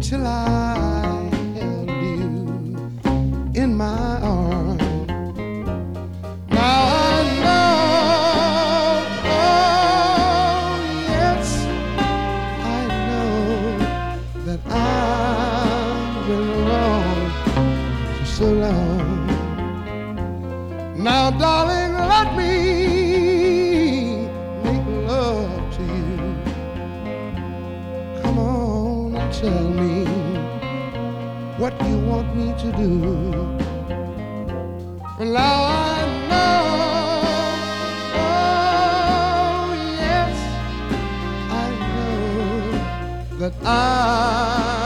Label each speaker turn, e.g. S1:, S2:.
S1: till I held you in my arms. Now I know, oh yes, I know that I've been wrong for so long. Now, darling, let me make love to you. Come on and tell me what you want me to do. Well, now I know, oh yes, I know that I